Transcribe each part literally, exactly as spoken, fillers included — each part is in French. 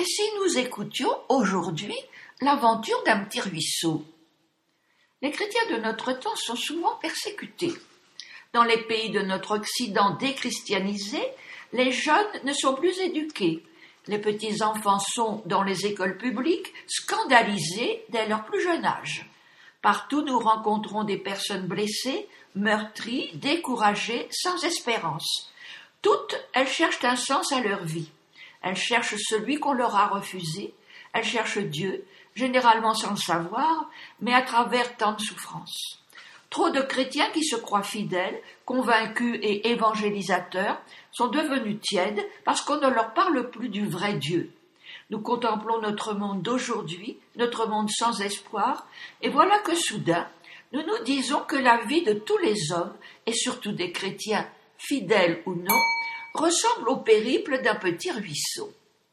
si nous écoutions aujourd'hui l'aventure d'un petit ruisseau? Les chrétiens de notre temps sont souvent persécutés. Dans les pays de notre Occident déchristianisé, les jeunes ne sont plus éduqués. Les petits-enfants sont, dans les écoles publiques, scandalisés dès leur plus jeune âge. Partout, nous rencontrons des personnes blessées, meurtries, découragées, sans espérance. Toutes, elles cherchent un sens à leur vie. Elles cherchent celui qu'on leur a refusé. Elles cherchent Dieu, généralement sans le savoir, mais à travers tant de souffrances. Trop de chrétiens qui se croient fidèles, convaincus et évangélisateurs sont devenus tièdes parce qu'on ne leur parle plus du vrai Dieu. Nous contemplons notre monde d'aujourd'hui, notre monde sans espoir, et voilà que soudain, nous nous disons que la vie de tous les hommes, et surtout des chrétiens, fidèles ou non, ressemble au périple d'un petit ruisseau.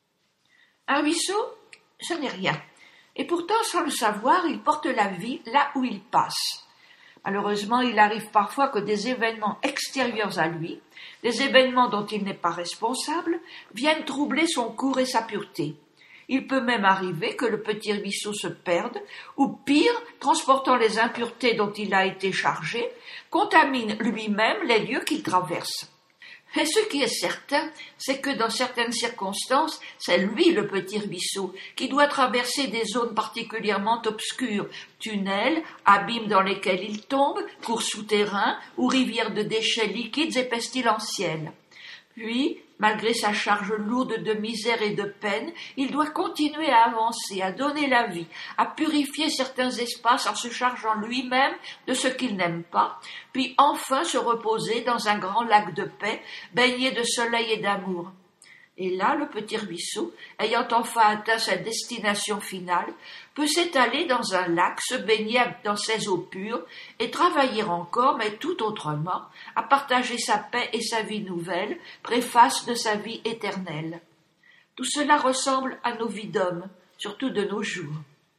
Un ruisseau, ce n'est rien, et pourtant, sans le savoir, il porte la vie là où il passe. Malheureusement, il arrive parfois que des événements extérieurs à lui, des événements dont il n'est pas responsable, viennent troubler son cours et sa pureté. Il peut même arriver que le petit ruisseau se perde, ou pire, transportant les impuretés dont il a été chargé, contamine lui-même les lieux qu'il traverse. Mais ce qui est certain, c'est que dans certaines circonstances, c'est lui le petit ruisseau qui doit traverser des zones particulièrement obscures, tunnels, abîmes dans lesquels il tombe, cours souterrains ou rivières de déchets liquides et pestilentiels. Puis, malgré sa charge lourde de misère et de peine, il doit continuer à avancer, à donner la vie, à purifier certains espaces en se chargeant lui-même de ce qu'il n'aime pas, puis enfin se reposer dans un grand lac de paix, baigné de soleil et d'amour. Et là, le petit ruisseau, ayant enfin atteint sa destination finale, peut s'étaler dans un lac, se baigner dans ses eaux pures et travailler encore, mais tout autrement, à partager sa paix et sa vie nouvelle, préface de sa vie éternelle. Tout cela ressemble à nos vies d'hommes, surtout de nos jours.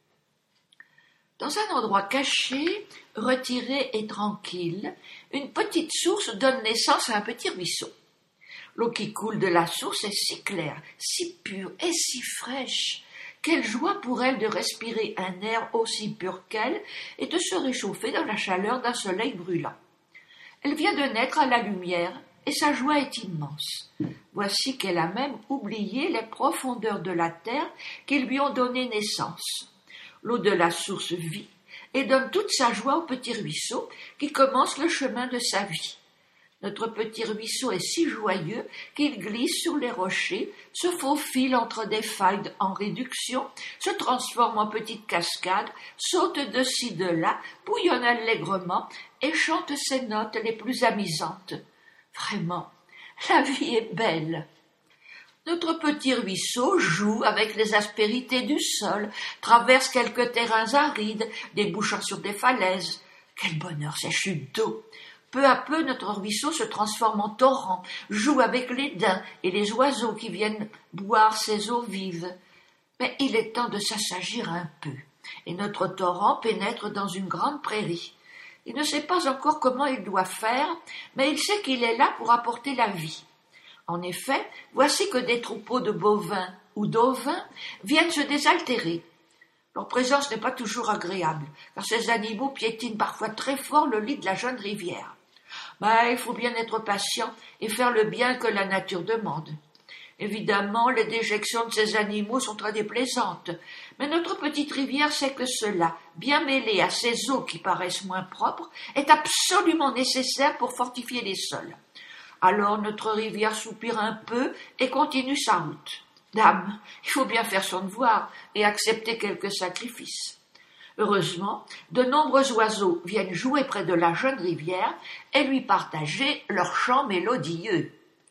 Dans un endroit caché, retiré et tranquille, une petite source donne naissance à un petit ruisseau. L'eau qui coule de la source est si claire, si pure et si fraîche. Quelle joie pour elle de respirer un air aussi pur qu'elle et de se réchauffer dans la chaleur d'un soleil brûlant. Elle vient de naître à la lumière et sa joie est immense. Voici qu'elle a même oublié les profondeurs de la terre qui lui ont donné naissance. L'eau de la source vit et donne toute sa joie au petit ruisseau qui commence le chemin de sa vie. Notre petit ruisseau est si joyeux qu'il glisse sur les rochers, se faufile entre des failles en réduction, se transforme en petite cascade, saute de ci de là, bouillonne allègrement et chante ses notes les plus amusantes. Vraiment, la vie est belle. Notre petit ruisseau joue avec les aspérités du sol, traverse quelques terrains arides, débouchant sur des falaises. Quel bonheur ces chutes d'eau! Peu à peu, notre ruisseau se transforme en torrent, joue avec les daims et les oiseaux qui viennent boire ses eaux vives. Mais il est temps de s'assagir un peu, et notre torrent pénètre dans une grande prairie. Il ne sait pas encore comment il doit faire, mais il sait qu'il est là pour apporter la vie. En effet, voici que des troupeaux de bovins ou d'ovins viennent se désaltérer. Leur présence n'est pas toujours agréable, car ces animaux piétinent parfois très fort le lit de la jeune rivière. Mais il faut bien être patient et faire le bien que la nature demande. Évidemment, les déjections de ces animaux sont très déplaisantes, mais notre petite rivière sait que cela, bien mêlé à ces eaux qui paraissent moins propres, est absolument nécessaire pour fortifier les sols. Alors notre rivière soupire un peu et continue sa route. Dame, il faut bien faire son devoir et accepter quelques sacrifices. Heureusement, de nombreux oiseaux viennent jouer près de la jeune rivière et lui partager leurs chants mélodieux.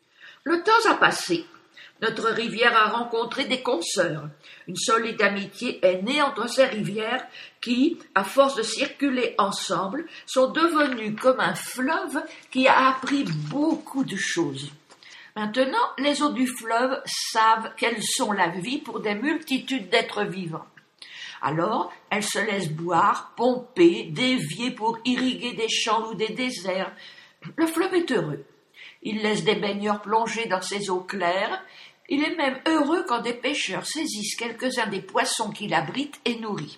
Le temps a passé. Notre rivière a rencontré des consoeurs. Une solide amitié est née entre ces rivières qui, à force de circuler ensemble, sont devenues comme un fleuve qui a appris beaucoup de choses. Maintenant, les eaux du fleuve savent qu'elles sont la vie pour des multitudes d'êtres vivants. Alors, elles se laissent boire, pomper, dévier pour irriguer des champs ou des déserts. Le fleuve est heureux. Il laisse des baigneurs plonger dans ses eaux claires Il est même heureux quand des pêcheurs saisissent quelques-uns des poissons qu'il abrite et nourrit.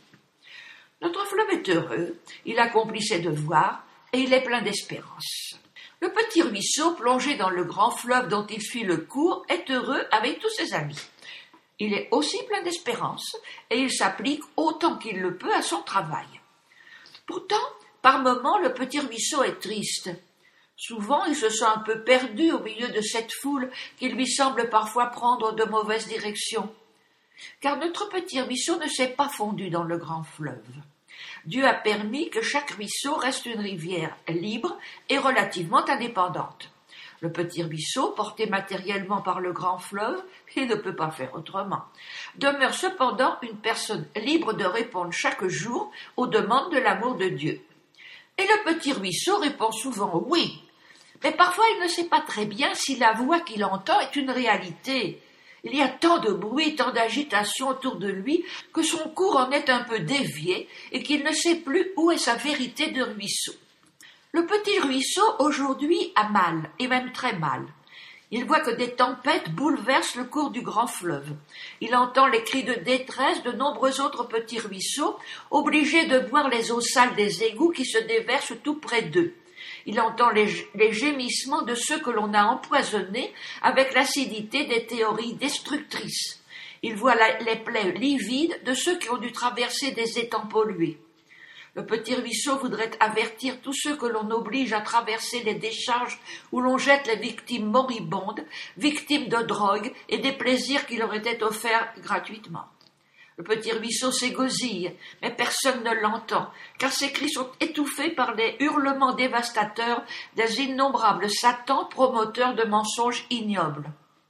Notre fleuve est heureux, il accomplit ses devoirs et il est plein d'espérance. Le petit ruisseau plongé dans le grand fleuve dont il suit le cours est heureux avec tous ses amis. Il est aussi plein d'espérance et il s'applique autant qu'il le peut à son travail. Pourtant, par moments, le petit ruisseau est triste. Souvent, il se sent un peu perdu au milieu de cette foule qui lui semble parfois prendre de mauvaises directions. Car notre petit ruisseau ne s'est pas fondu dans le grand fleuve. Dieu a permis que chaque ruisseau reste une rivière libre et relativement indépendante. Le petit ruisseau, porté matériellement par le grand fleuve, il ne peut pas faire autrement, demeure cependant une personne libre de répondre chaque jour aux demandes de l'amour de Dieu. Et le petit ruisseau répond souvent oui, mais parfois il ne sait pas très bien si la voix qu'il entend est une réalité. Il y a tant de bruit, tant d'agitation autour de lui que son cours en est un peu dévié et qu'il ne sait plus où est sa vérité de ruisseau. Le petit ruisseau aujourd'hui a mal, et même très mal. Il voit que des tempêtes bouleversent le cours du grand fleuve. Il entend les cris de détresse de nombreux autres petits ruisseaux, obligés de boire les eaux sales des égouts qui se déversent tout près d'eux. Il entend les, les gémissements de ceux que l'on a empoisonnés avec l'acidité des théories destructrices. Il voit la, les plaies livides de ceux qui ont dû traverser des étangs pollués. Le petit ruisseau voudrait avertir tous ceux que l'on oblige à traverser les décharges où l'on jette les victimes moribondes, victimes de drogue et des plaisirs qui leur étaient offerts gratuitement. Le petit ruisseau s'égosille, mais personne ne l'entend, car ses cris sont étouffés par les hurlements dévastateurs des innombrables satans promoteurs de mensonges ignobles.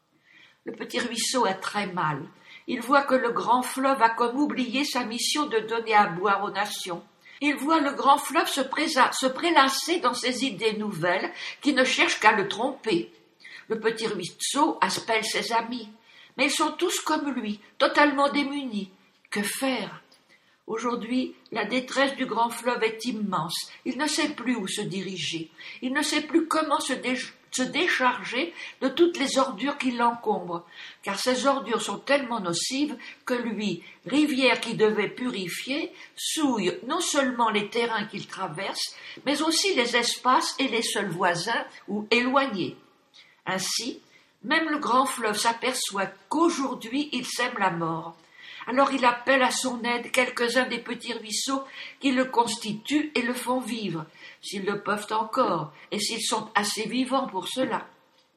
Le petit ruisseau est très mal. Il voit que le grand fleuve a comme oublié sa mission de donner à boire aux nations. Il voit le grand fleuve se, présa- se prélasser dans ses idées nouvelles qui ne cherchent qu'à le tromper. Le petit ruisseau aspelle ses amis, mais ils sont tous comme lui, totalement démunis. Que faire? Aujourd'hui, la détresse du grand fleuve est immense. Il ne sait plus où se diriger. Il ne sait plus comment se, dé- se décharger de toutes les ordures qui l'encombrent, car ces ordures sont tellement nocives que lui, rivière qui devait purifier, souille non seulement les terrains qu'il traverse, mais aussi les espaces et les seuls voisins ou éloignés. Ainsi, même le grand fleuve s'aperçoit qu'aujourd'hui il sème la mort. Alors il appelle à son aide quelques-uns des petits ruisseaux qui le constituent et le font vivre, s'ils le peuvent encore, et s'ils sont assez vivants pour cela.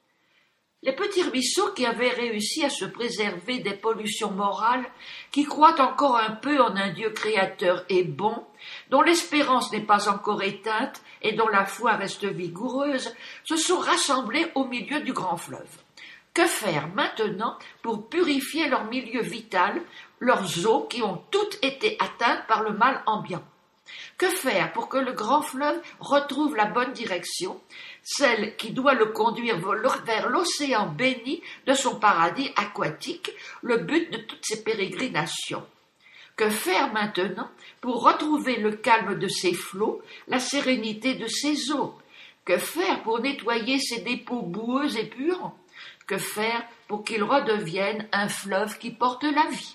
Les petits ruisseaux qui avaient réussi à se préserver des pollutions morales, qui croient encore un peu en un Dieu créateur et bon, dont l'espérance n'est pas encore éteinte et dont la foi reste vigoureuse, se sont rassemblés au milieu du grand fleuve. Que faire maintenant pour purifier leur milieu vital, leurs eaux qui ont toutes été atteintes par le mal ambiant? Que faire pour que le grand fleuve retrouve la bonne direction, celle qui doit le conduire vers l'océan béni de son paradis aquatique, le but de toutes ces pérégrinations? Que faire maintenant pour retrouver le calme de ses flots, la sérénité de ses eaux? Que faire pour nettoyer ses dépôts boueux et puants? Que faire pour qu'il redevienne un fleuve qui porte la vie?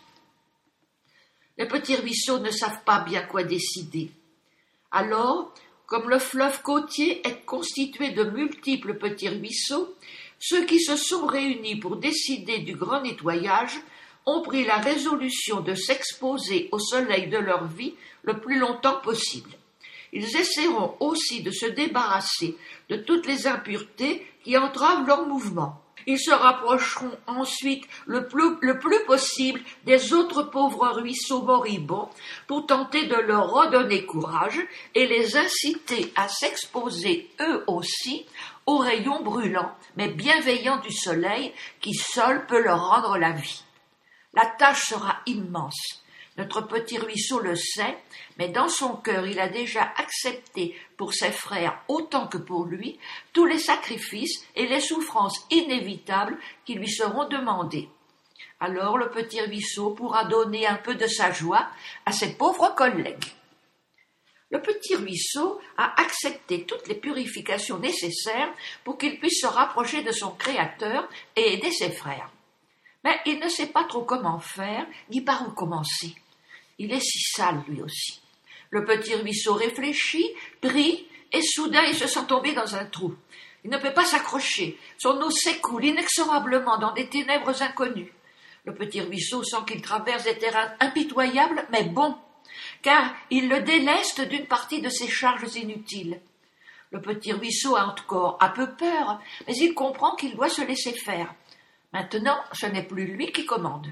Les petits ruisseaux ne savent pas bien quoi décider. Alors, comme le fleuve côtier est constitué de multiples petits ruisseaux, ceux qui se sont réunis pour décider du grand nettoyage ont pris la résolution de s'exposer au soleil de leur vie le plus longtemps possible. Ils essaieront aussi de se débarrasser de toutes les impuretés qui entravent leur mouvement. Ils se rapprocheront ensuite le plus, le plus possible des autres pauvres ruisseaux moribonds pour tenter de leur redonner courage et les inciter à s'exposer eux aussi aux rayons brûlants mais bienveillants du soleil qui seul peut leur rendre la vie. La tâche sera immense. Notre petit ruisseau le sait, mais dans son cœur il a déjà accepté pour ses frères autant que pour lui tous les sacrifices et les souffrances inévitables qui lui seront demandés. Alors le petit ruisseau pourra donner un peu de sa joie à ses pauvres collègues. Le petit ruisseau a accepté toutes les purifications nécessaires pour qu'il puisse se rapprocher de son Créateur et aider ses frères. Mais il ne sait pas trop comment faire, ni par où commencer. Il est si sale, lui aussi. Le petit ruisseau réfléchit, prie, et soudain il se sent tomber dans un trou. Il ne peut pas s'accrocher. Son eau s'écoule inexorablement dans des ténèbres inconnues. Le petit ruisseau sent qu'il traverse des terrains impitoyables, mais bons, car il le déleste d'une partie de ses charges inutiles. Le petit ruisseau a encore un peu peur, mais il comprend qu'il doit se laisser faire. Maintenant, ce n'est plus lui qui commande.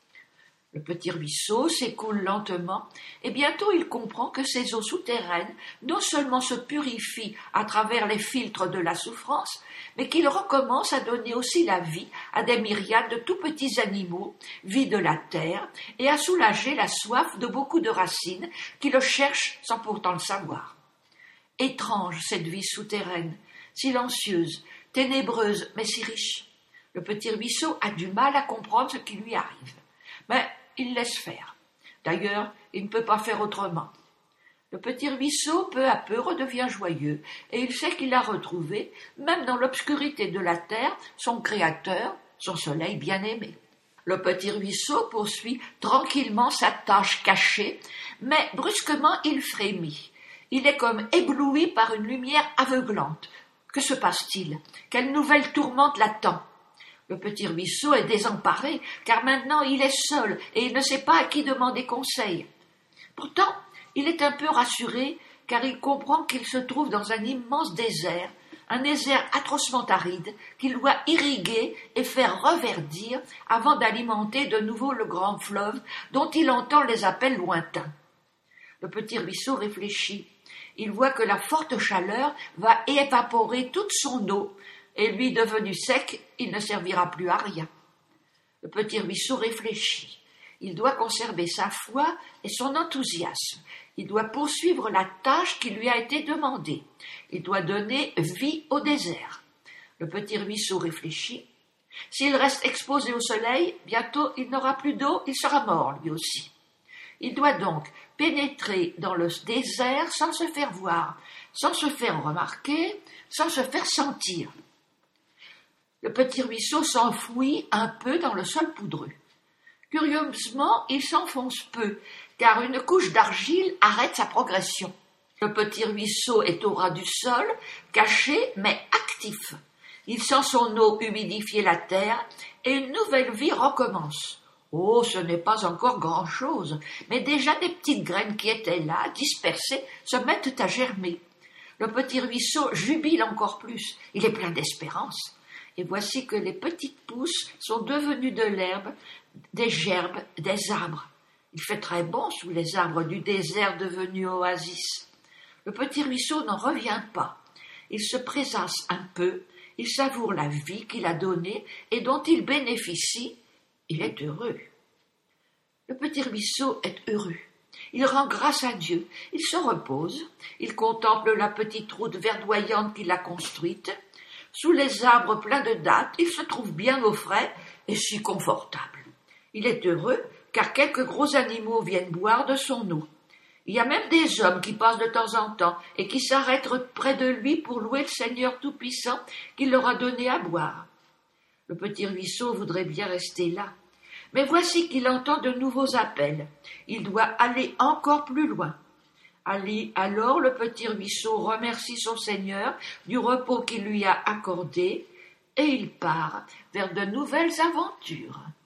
Le petit ruisseau s'écoule lentement, et bientôt il comprend que ces eaux souterraines non seulement se purifient à travers les filtres de la souffrance, mais qu'il recommence à donner aussi la vie à des myriades de tout petits animaux, vie de la terre, et à soulager la soif de beaucoup de racines qui le cherchent sans pourtant le savoir. Étrange cette vie souterraine, silencieuse, ténébreuse, mais si riche. Le petit ruisseau a du mal à comprendre ce qui lui arrive. Mais il laisse faire. D'ailleurs, il ne peut pas faire autrement. Le petit ruisseau, peu à peu, redevient joyeux, et il sait qu'il a retrouvé, même dans l'obscurité de la terre, son créateur, son soleil bien-aimé. Le petit ruisseau poursuit tranquillement sa tâche cachée, mais brusquement il frémit. Il est comme ébloui par une lumière aveuglante. Que se passe-t-il? Quelle nouvelle tourmente l'attend? Le petit ruisseau est désemparé, car maintenant il est seul et il ne sait pas à qui demander conseil. Pourtant, il est un peu rassuré, car il comprend qu'il se trouve dans un immense désert, un désert atrocement aride, qu'il doit irriguer et faire reverdir avant d'alimenter de nouveau le grand fleuve dont il entend les appels lointains. Le petit ruisseau réfléchit. Il voit que la forte chaleur va évaporer toute son eau, et lui devenu sec, il ne servira plus à rien. Le petit ruisseau réfléchit. Il doit conserver sa foi et son enthousiasme. Il doit poursuivre la tâche qui lui a été demandée. Il doit donner vie au désert. Le petit ruisseau réfléchit. S'il reste exposé au soleil, bientôt il n'aura plus d'eau, il sera mort lui aussi. Il doit donc pénétrer dans le désert sans se faire voir, sans se faire remarquer, sans se faire sentir. Le petit ruisseau s'enfouit un peu dans le sol poudreux. Curieusement, il s'enfonce peu, car une couche d'argile arrête sa progression. Le petit ruisseau est au ras du sol, caché mais actif. Il sent son eau humidifier la terre, et une nouvelle vie recommence. Oh, ce n'est pas encore grand-chose, mais déjà des petites graines qui étaient là, dispersées, se mettent à germer. Le petit ruisseau jubile encore plus, il est plein d'espérance. Et voici que les petites pousses sont devenues de l'herbe, des gerbes, des arbres. Il fait très bon sous les arbres du désert devenu oasis. Le petit ruisseau n'en revient pas. Il se présasse un peu, il savoure la vie qu'il a donnée et dont il bénéficie. Il est heureux. Le petit ruisseau est heureux. Il rend grâce à Dieu. Il se repose. Il contemple la petite route verdoyante qu'il a construite. Sous les arbres pleins de dattes, il se trouve bien au frais et si confortable. Il est heureux car quelques gros animaux viennent boire de son eau. Il y a même des hommes qui passent de temps en temps et qui s'arrêtent près de lui pour louer le Seigneur Tout-Puissant qui leur a donné à boire. Le petit ruisseau voudrait bien rester là. Mais voici qu'il entend de nouveaux appels. Il doit aller encore plus loin. Alors le petit ruisseau remercie son Seigneur du repos qu'il lui a accordé et il part vers de nouvelles aventures.